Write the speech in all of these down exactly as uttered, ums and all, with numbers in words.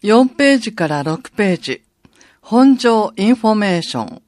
よんページからろくページ、本上インフォメーション。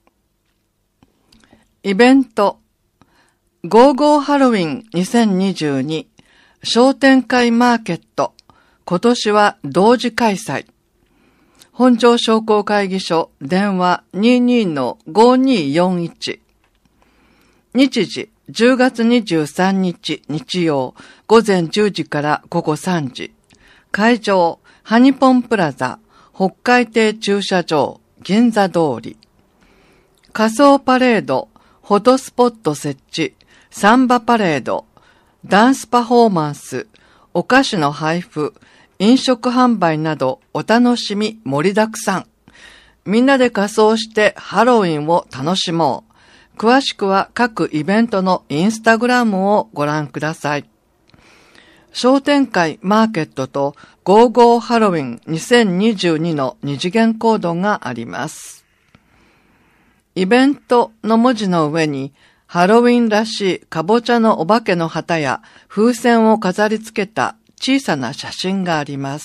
イベント、ゴーゴーハロウィンにせんにじゅうに商店会マーケット、今年は同時開催。本上商工会議所、電話 にじゅうにのごにーよんいち。日時、じゅうがつにじゅうさんにち日曜、午前じゅうじから午後さんじ。会場、ハニポンプラザ、北海亭駐車場、銀座通り。仮装パレード、フォトスポット設置、サンバパレード、ダンスパフォーマンス、お菓子の配布、飲食販売などお楽しみ盛りだくさん。みんなで仮装してハロウィンを楽しもう。詳しくは各イベントのインスタグラムをご覧ください。商店会マーケットとゴーゴーハロウィンにせんにじゅうにの二次元コードがあります。イベントの文字の上にハロウィンらしいかぼちゃのお化けの旗や風船を飾り付けた小さな写真があります。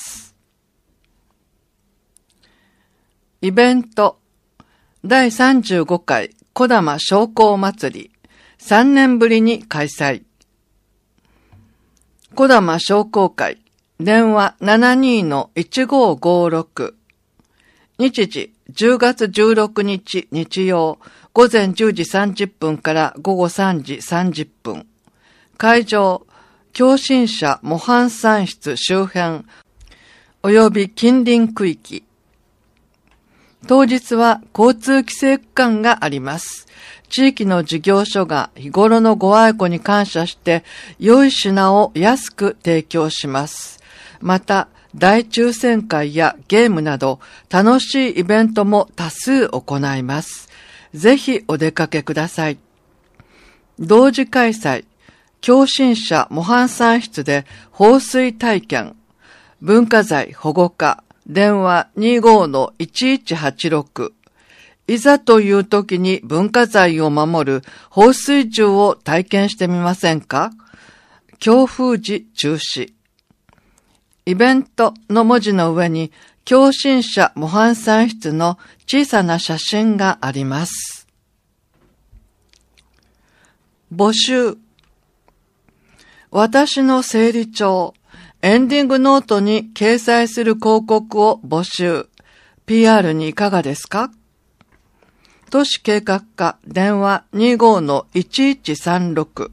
イベントだいさんじゅうごかい小玉商工祭りさんねんぶりに開催。小玉商工会電話 ななにーのいちごーごーろく。日時じゅうがつじゅうろくにち日曜午前じゅうじさんじゅっぷんから午後さんじさんじゅっぷん。会場共振者模範産室周辺及び近隣区域。当日は交通規制区間があります。地域の事業所が日頃のご愛顧に感謝して良い品を安く提供します。また大抽選会やゲームなど楽しいイベントも多数行います。ぜひお出かけください。同時開催共振者模範産室で放水体験、文化財保護課、電話 にじゅうごのいちいちはちろく。いざという時に文化財を守る放水銃を体験してみませんか？強風時中止。イベントの文字の上に共振者模範産室の小さな写真があります。募集。私の整理帳、エンディングノートに掲載する広告を募集。ピーアール にいかがですか？都市計画課電話 にじゅうごのいちいちさんろく。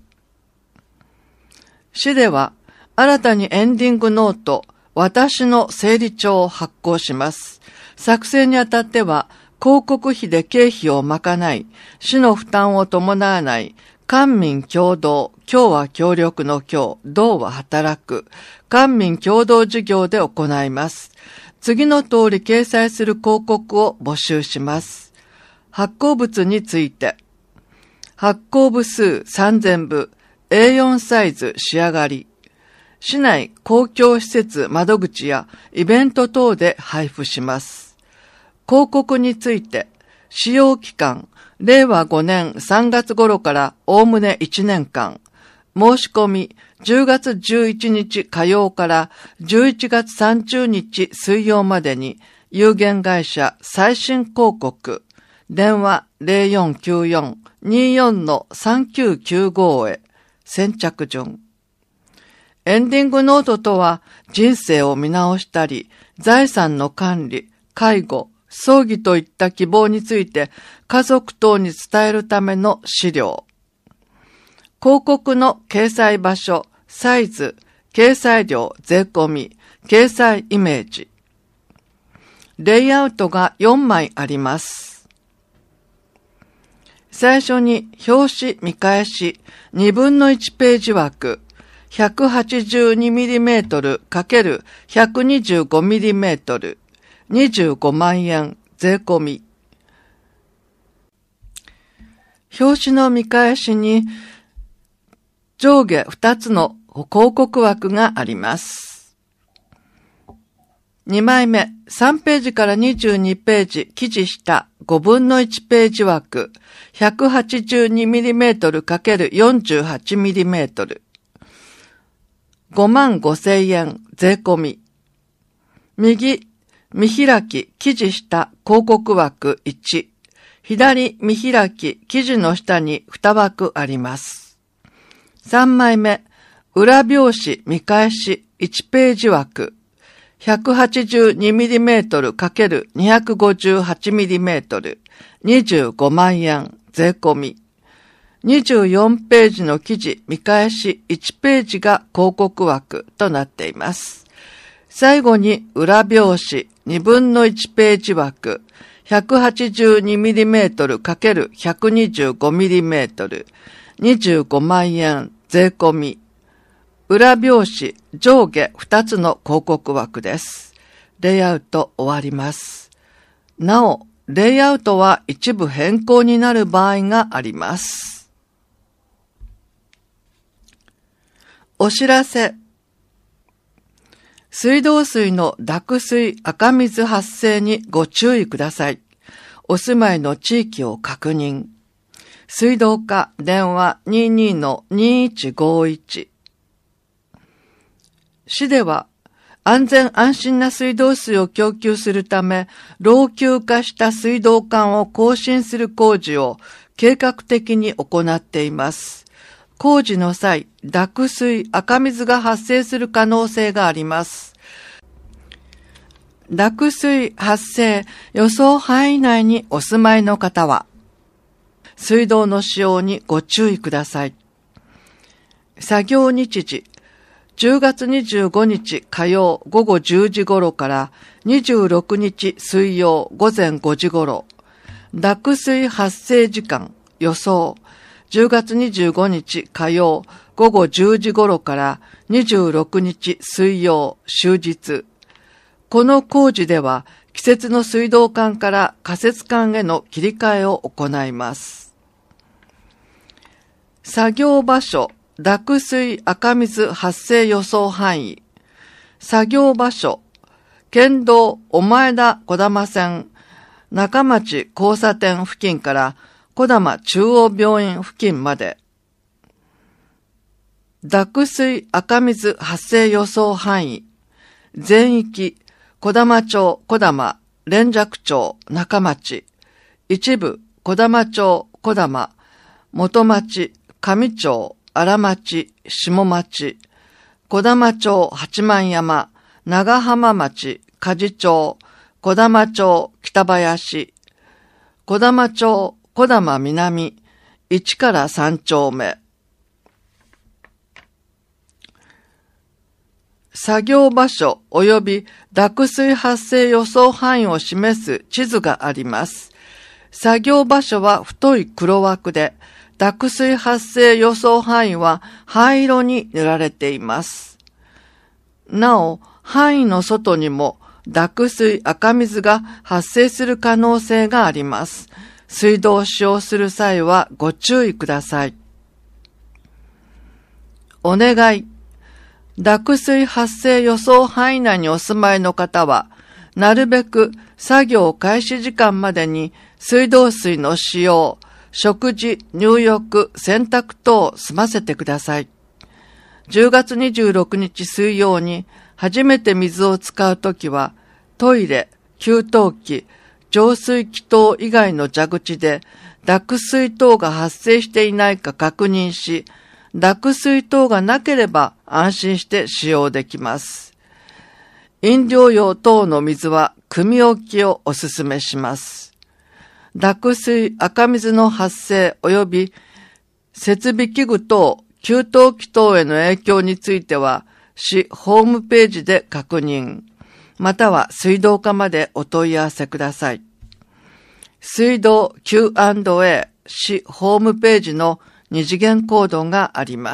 市では新たにエンディングノート、私の整理帳を発行します。作成にあたっては広告費で経費を賄い、市の負担を伴わない官民共同、協は協力の協、同は働く、官民共同事業で行います。次の通り掲載する広告を募集します。発行物について、発行部数さんぜんぶ、エーよん サイズ仕上がり、市内公共施設窓口やイベント等で配布します。広告について、使用期間、れいわごねんさんがつ頃からおおむねいちねんかん、申し込みじゅうがつじゅういちにち火曜からじゅういちがつさんじゅうにち水曜までに有限会社最新広告、電話 ゼロよんきゅうよん にじゅうよんのさんきゅうきゅうご へ先着順。エンディングノートとは人生を見直したり、財産の管理、介護、葬儀といった希望について家族等に伝えるための資料。広告の掲載場所、サイズ、掲載料、税込み、掲載イメージ。レイアウトがよんまいあります。最初に表紙見返しにぶんのいちページ枠 ひゃくはちじゅうにミリメートル×ひゃくにじゅうごミリメートル にじゅうごまんえん税込み。表紙の見返しに上下ふたつの広告枠があります。にまいめ、さんページからにじゅうにページ記事下ごぶんのいちページ枠 ひゃくはちじゅうにミリメートル×よんじゅうはちミリメートル ごまんごせんえん税込み。 右、見開き、記事下、広告枠いち。左、見開き、記事の下にに枠あります。さんまいめ、裏表紙、見返し、いちページ枠。ひゃくはちじゅうにミリメートル×にひゃくごじゅうはちミリメートル、にじゅうごまんえん、税込み。にじゅうよんページの記事、見返しいちページが広告枠となっています。最後に裏表紙にぶんのいちページ枠、ひゃくはちじゅうにミリメートル×ひゃくにじゅうごミリメートル、にじゅうごまんえん、税込み。裏表紙、上下ふたつの広告枠です。レイアウト終わります。なお、レイアウトは一部変更になる場合があります。お知らせ。水道水の濁水、赤水発生にご注意ください。お住まいの地域を確認。水道課電話 にじゅうにのにじゅういちごじゅういち。市では安全安心な水道水を供給するため、老朽化した水道管を更新する工事を計画的に行っています。工事の際、濁水、赤水が発生する可能性があります。濁水発生予想範囲内にお住まいの方は、水道の使用にご注意ください。作業日時、じゅうがつにじゅうごにち火曜ごごじゅうじ頃からにじゅうろくにち水曜午前ごじ頃、濁水発生時間予想、じゅうがつにじゅうごにち火曜ごごじゅうじ頃からにじゅうろくにち水曜終日。この工事では季節の水道管から仮設管への切り替えを行います。作業場所、濁水赤水発生予想範囲。作業場所、県道御前田小玉線中町交差点付近から小玉中央病院付近まで。濁水赤水発生予想範囲。全域、小玉町小玉、連雀町中町。一部、小玉町小玉、元町、上町、荒町、下町。小玉町八幡山、長浜町、梶町、小玉町北林。小玉町小玉南、いちからさんちょうめ。作業場所及び濁水発生予想範囲を示す地図があります。作業場所は太い黒枠で、濁水発生予想範囲は灰色に塗られています。なお、範囲の外にも濁水赤水が発生する可能性があります。水道を使用する際はご注意ください。お願い。濁水発生予想範囲内にお住まいの方は、なるべく作業開始時間までに水道水の使用、食事、入浴、洗濯等を済ませてください。じゅうがつにじゅうろくにち水曜に初めて水を使うときは、トイレ、給湯器、浄水器等以外の蛇口で濁水等が発生していないか確認し、濁水等がなければ安心して使用できます。飲料用等の水は汲み置きをお勧めします。濁水赤水の発生及び設備器具等、給湯器等への影響については、市ホームページで確認、または水道課までお問い合わせください。水道 キューアンドエー 市ホームページの二次元コードがあります。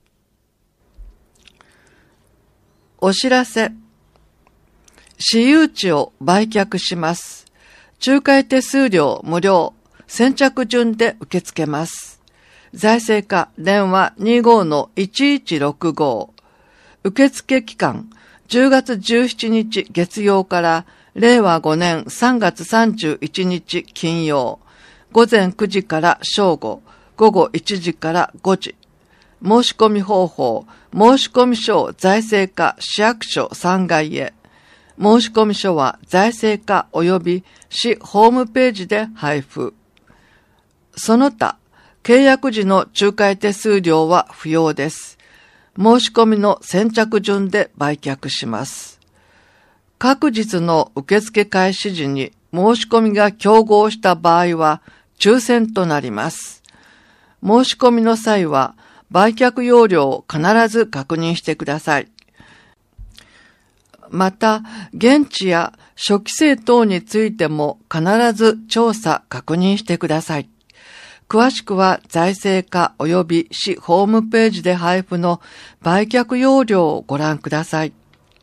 お知らせ。私有地を売却します。仲介手数料無料、先着順で受け付けます。財政課電話 にじゅうごのいちいちろくご。受付期間じゅうがつじゅうしちにち月曜かられいわごねんさんがつさんじゅういちにち金曜。午前くじから正午、午後いちじからごじ。申し込み方法、申し込み書を財政課市役所さんがいへ。 申込書は財政課及び市ホームページで配布。その他、契約時の仲介手数料は不要です。申し込みの先着順で売却します。各日の受付開始時に申し込みが競合した場合は抽選となります。申し込みの際は売却要領を必ず確認してください。また、現地や初期生等についても必ず調査確認してください。詳しくは財政課及び市ホームページで配布の売却要領をご覧ください。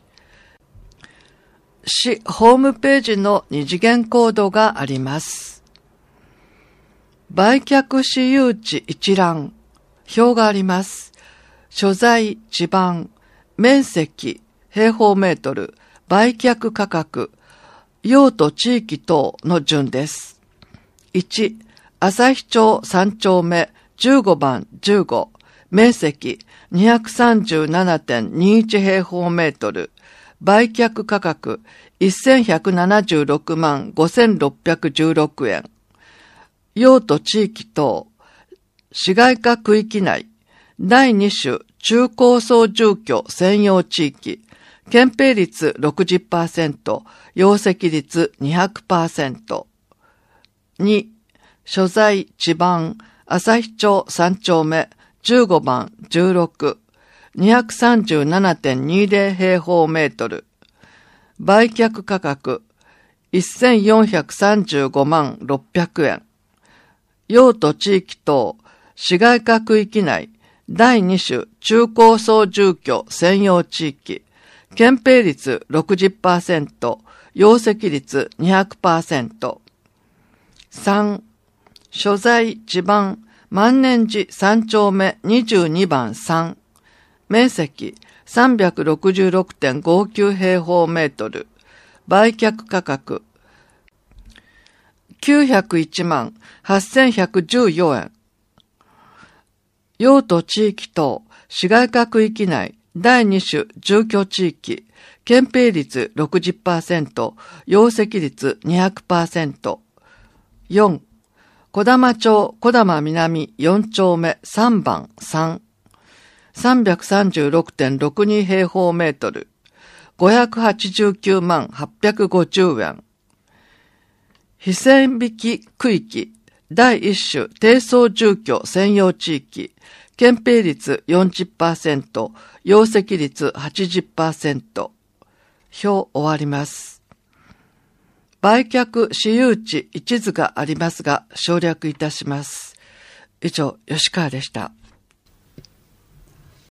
市ホームページの二次元コードがあります。売却私有地一覧、表があります。所在、地盤、面積、平方メートル、売却価格、用途地域等の順です。いち、旭町さん丁目じゅうごばんじゅうご、面積 にひゃくさんじゅうななてんにいち 平方メートル、売却価格せんひゃくななじゅうろくまんごせんろっぴゃくじゅうろくえん。用途地域等、市街化区域内、だいに種中高層住居専用地域、建蔽率 ろくじゅっパーセント、容積率 にひゃくパーセント。に、所在、地盤、旭町さん丁目じゅうごばんじゅうろく、にひゃくさんじゅうななてんにじゅう平方メートル。売却価格せんよんひゃくさんじゅうごまんろっぴゃくえん。用途地域等、市街化区域内、だいに種中高層住居専用地域、建蔽率 ろくじゅっパーセント、容積率 にひゃくパーセント。さん、所在、地盤、万年寺さん丁目にじゅうにばんさん、面積 さんびゃくろくじゅうろくてんごきゅう 平方メートル、売却価格きゅうひゃくいちまんはっせんひゃくじゅうよんえん。用途地域等、市街化区域内、だいに種住居地域、建蔽率 ろくじゅっパーセント、容積率 にひゃくパーセント。よん、小玉町小玉南よん丁目さんばんさん、さんびゃくさんじゅうろくてんろくに 平方メートル、ごひゃくはちじゅうきゅうまんはっぴゃくごじゅうえん。非線引き区域、だいいち種低層住居専用地域、建蔽率 よんじゅっパーセント、容積率 はちじゅっパーセント。表終わります。売却私有地一図がありますが省略いたします。以上、吉川でした。